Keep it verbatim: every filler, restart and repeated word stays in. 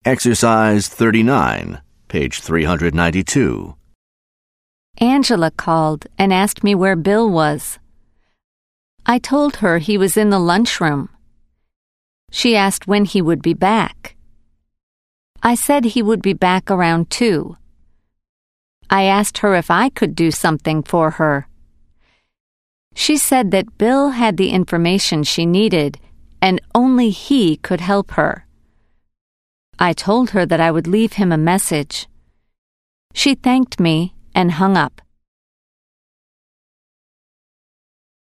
Exercise thirty-nine, page three hundred ninety-two. Angela called and asked me where Bill was. I told her he was in the lunchroom. She asked when he would be back. I said he would be back around two. I asked her if I could do something for her. She said that Bill had the information she needed and only he could help her. I told her that I would leave him a message. She thanked me and hung up.